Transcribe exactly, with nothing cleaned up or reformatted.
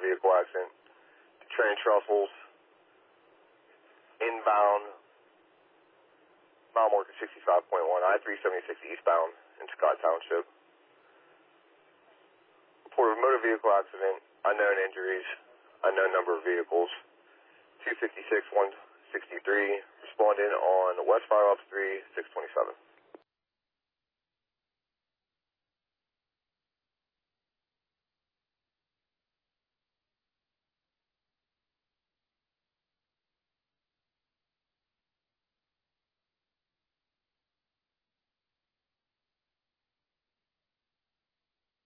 vehicle accident. The train trussels, inbound, mile marker sixty-five point one, I three seventy-six eastbound in Scott Township. Report of motor vehicle accident, unknown injuries, unknown number of vehicles. two fifty-six, one sixty-three, responding on West Fire Ops three, six twenty-seven.